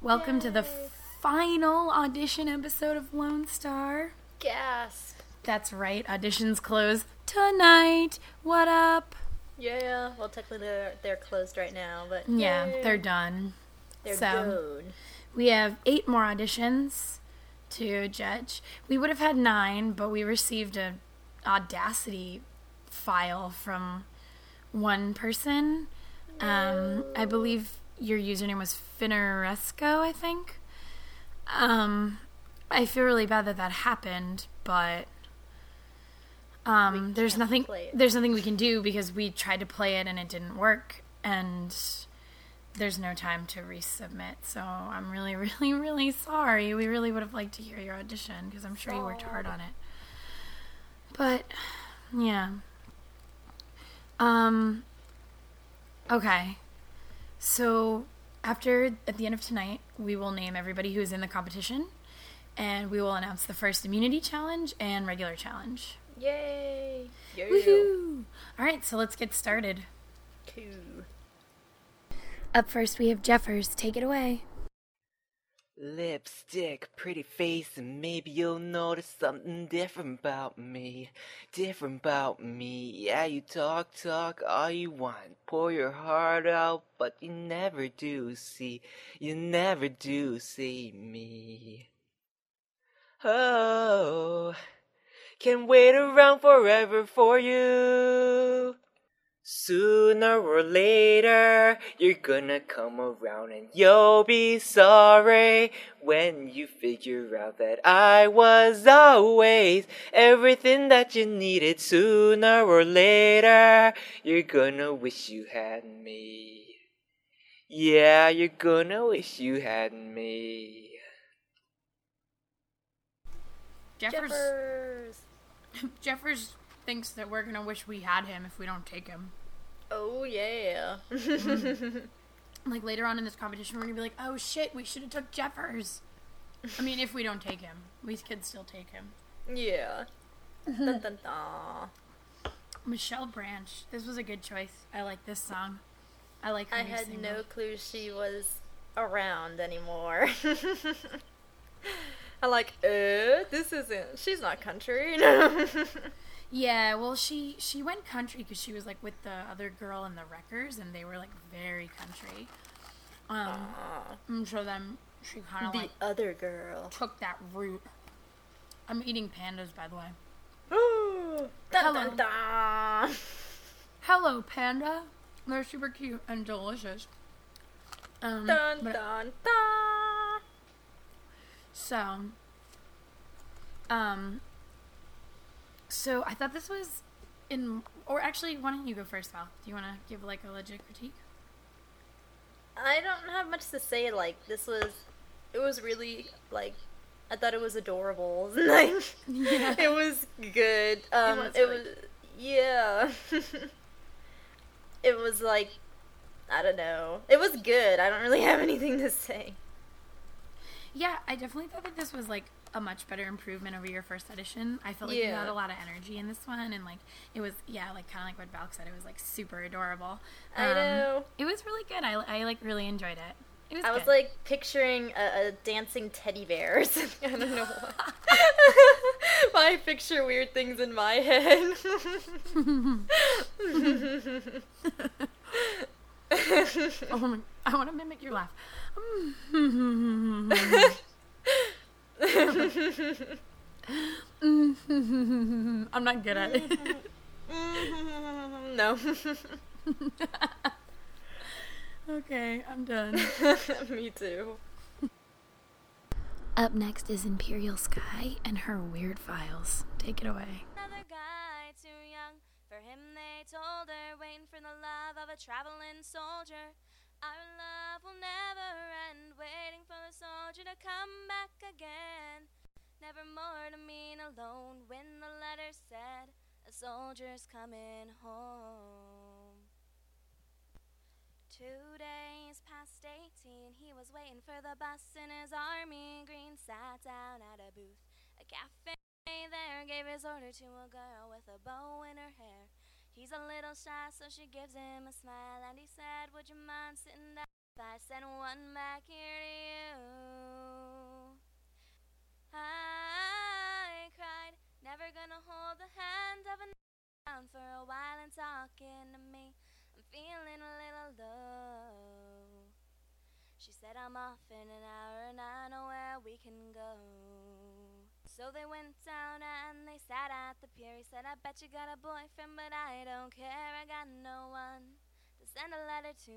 Welcome to the final audition episode of Lone Star. Gasp. That's right, auditions close tonight. What up? Yeah, well, technically they're closed right now, but Yeah, yay. they're done. They're so, done. We have 8 more auditions to judge. We would have had 9, but we received an Audacity file from one person. I believe your username was Finneresco, I think. I feel really bad that happened, but there's nothing we can do because we tried to play it and it didn't work, and there's no time to resubmit. So I'm really, really, really sorry. We really would have liked to hear your audition because I'm sure you worked hard on it. But yeah. Okay. So at the end of tonight, we will name everybody who is in the competition, and we will announce the first immunity challenge and regular challenge. Yay! Yay. Woohoo! All right, so let's get started. Cool. Up first, we have Jeffers. Take it away. Lipstick, pretty face, and maybe you'll notice something different about me. Yeah, you talk all you want. Pour your heart out, but you never do see me. Oh, can't wait around forever for you. Sooner or later, you're gonna come around and you'll be sorry when you figure out that I was always everything that you needed. Sooner or later, you're gonna wish you had me. Yeah, you're gonna wish you had me. Jeffers thinks that we're gonna wish we had him if we don't take him. Oh, yeah. Like, later on in this competition, we're gonna be like, oh shit, we should have took Jeffers. I mean, if we don't take him. We could still take him. Yeah. Dun, dun, dun. Michelle Branch. This was a good choice. I like this song. I like her I new had single. no clue she was around anymore. I'm like, she's not country. Yeah, well, she went country because she was, like, with the other girl in the Wreckers, and they were, like, very country. And so then she kind of, the other girl took that route. I'm eating pandas, by the way. Dun, dun, dun. Hello, panda. They're super cute and delicious. Dun, dun, dun. So I thought this was or actually, why don't you go first, Val? Do you want to give, like, a legit critique? I don't have much to say. Like, it was really, like, I thought it was adorable. Like, Yeah. it was good. Yeah. It was, like, I don't know. It was good. I don't really have anything to say. Yeah, I definitely thought that this was, like, a much better improvement over your first audition. I felt like you had a lot of energy in this one, and, like, it was, yeah, like, kind of like what Val said, it was, like, super adorable. I know. It was really good. I like, really enjoyed it. It was I good. was, like, picturing a dancing teddy bear or something. I don't know why. I picture weird things in my head. Oh my, I want to mimic your laugh. I'm not good at it. No. Okay, I'm done. Me too. Up next is Imperial Sky and her weird files. Take it away. Another guy too young for him, they told her, waiting for the love of a traveling soldier. Our love will never end, waiting for the soldier to come back again. Never more to mean alone when the letter said a soldier's coming home. 2 days past 18, he was waiting for the bus in his army green, sat down at a booth, a cafe there, gave his order to a girl with a bow in her hair. He's a little shy, so she gives him a smile, and he said, would you mind sitting down? If I I sent one back here to you. I cried, never gonna hold the hand of a down for a while and talking to me. I'm feeling a little low. She said I'm off in an hour and I know where we can go. So they went down and they sat at the pier. He said, I bet you got a boyfriend, but I don't care. I got no one to send a letter to.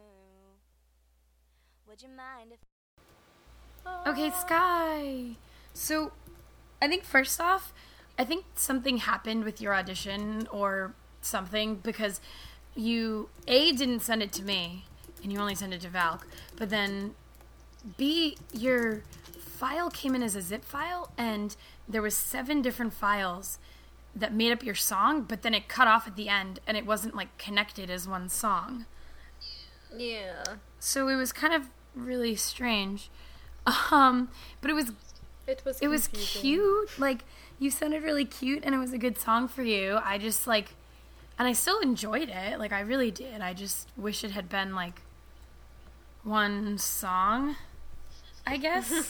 Would you mind if... Okay, Sky. So, I think first off, I think something happened with your audition or something because you, A, didn't send it to me, and you only sent it to Valk, but then, B, your file came in as a zip file, and there was 7 different files that made up your song, but then it cut off at the end, and it wasn't, like, connected as one song. Yeah. So it was kind of really strange. But it was cute. Like, you sounded really cute, and it was a good song for you. I just, like, and I still enjoyed it. Like, I really did. I just wish it had been, like, one song, I guess.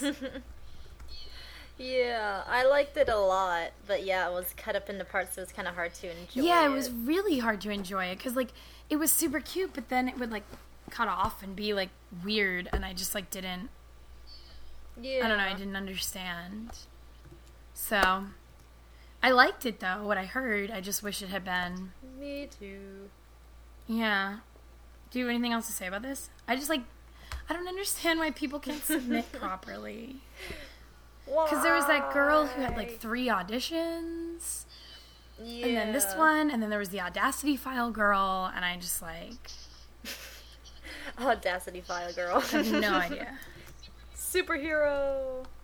Yeah, I liked it a lot, but yeah, it was cut up into parts, so it was kind of hard to enjoy. Yeah, it was really hard to enjoy it, because, like, it was super cute, but then it would, like, cut off and be, like, weird, and I just, like, didn't... Yeah. I don't know, I didn't understand. So, I liked it, though, what I heard. I just wish it had been... Me too. Yeah. Do you have anything else to say about this? I just, like... I don't understand why people can't submit properly. Because there was that girl who had, like, 3 auditions. Yeah. And then this one, and then there was the Audacity file girl, and I just, like... Audacity file girl. I have no idea. Superhero.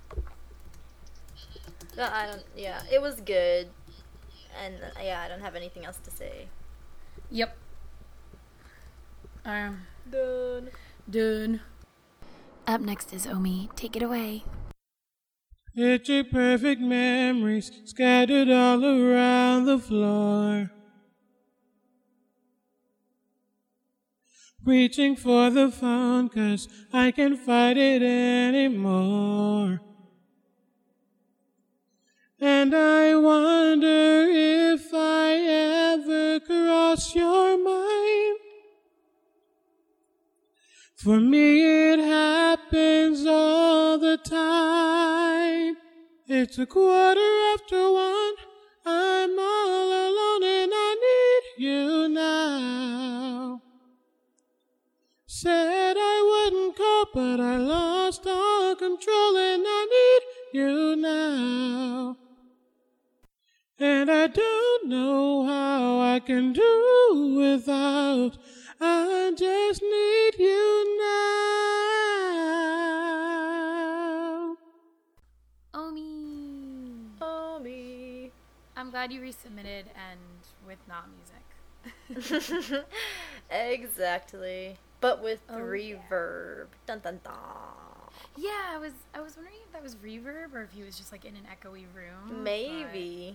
Yeah, it was good. And, yeah, I don't have anything else to say. Yep. Done. Up next is Omi. Take it away. Picture perfect memories scattered all around the floor. Reaching for the phone 'cause I can't fight it anymore. And I wonder if I ever cross your mind. For me it happens all the time. It's 1:15. I'm all alone and I need you now. Said I wouldn't call, but I lost all control and I need you now. And I don't know how I can do without. I just need you now. Omi. I'm glad you resubmitted and with not music. Exactly. But with Oh, reverb. Dun dun dun. Yeah, I was wondering if that was reverb or if he was just like in an echoey room. Maybe.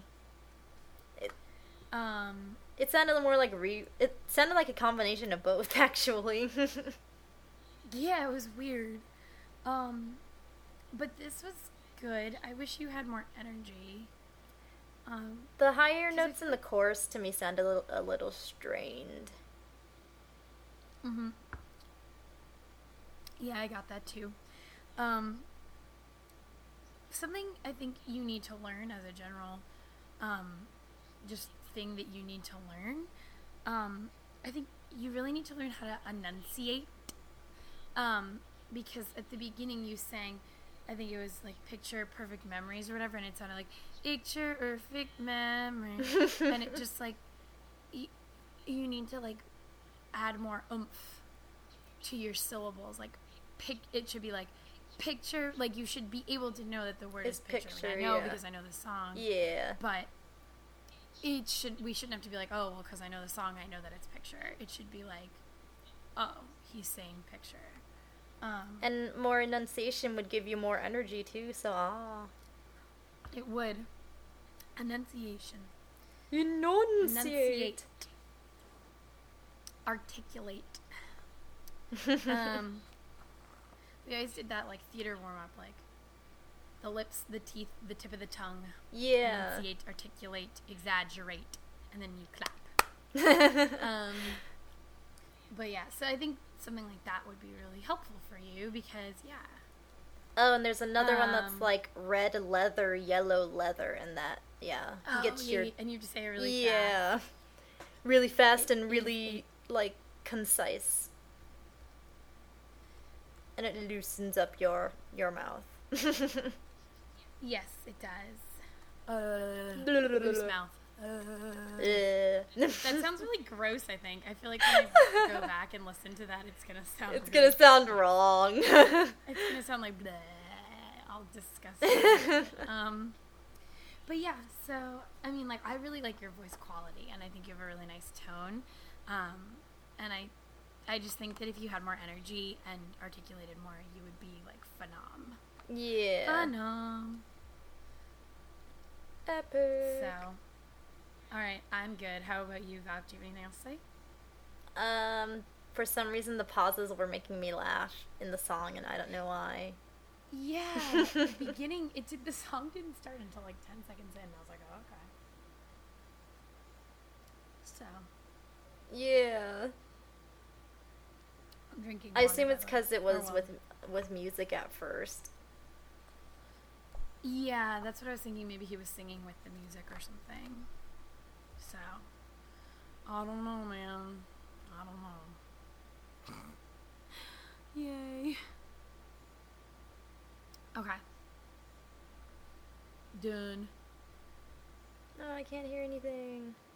But, It sounded more like it sounded like a combination of both, actually. yeah, it was weird. But this was good. I wish you had more energy. The higher 'Cause notes in the chorus to me sounded a little strained. Mhm. Yeah, I got that too. Something I think you need to learn as a general, just thing that you need to learn. I think you really need to learn how to enunciate. Because at the beginning you sang, I think it was like picture perfect memories or whatever, and it sounded like picture perfect memories, and it just like you need to like add more oomph to your syllables. Like it should be like picture, like you should be able to know that the word It's is picture. Like, picture, I know yeah. because I know the song. Yeah. But we shouldn't have to be like, oh, well, because I know the song, I know that it's picture. It should be like, oh, he's saying picture. And more enunciation would give you more energy too, so It would. Enunciation. Enunciate. Articulate. We always did that like theater warm up, like the lips, the teeth, the tip of the tongue. Yeah. Enunciate, articulate, exaggerate, and then you clap. But yeah, so I think something like that would be really helpful for you because Oh, and there's another one that's like red leather, yellow leather, and that gets your and you have to say it really fast. really fast and really like concise, and it loosens up your mouth. Yes, it does. Loose mouth. That sounds really gross, I think. I feel like when I go back and listen to that, it's going to sound It's gonna sound wrong. It's going to sound like bleh, all disgusting. But yeah, so, I mean, like, I really like your voice quality, and I think you have a really nice tone. And I just think that if you had more energy and articulated more, you would be, like, phenom. Yeah. Phenom. Epic. So, alright, I'm good. How about you, Val? Do you have anything else to say? For some reason the pauses were making me laugh in the song, and I don't know why. Yeah, at the beginning, the song didn't start until like 10 seconds in. I was like, oh, okay. So, Yeah. I'm drinking I water, assume by it's the way. because it was Or well. with music at first. Yeah, that's what I was thinking. Maybe he was singing with the music or something. So, I don't know, man. I don't know. Yay. Okay. Done. No, I can't hear anything.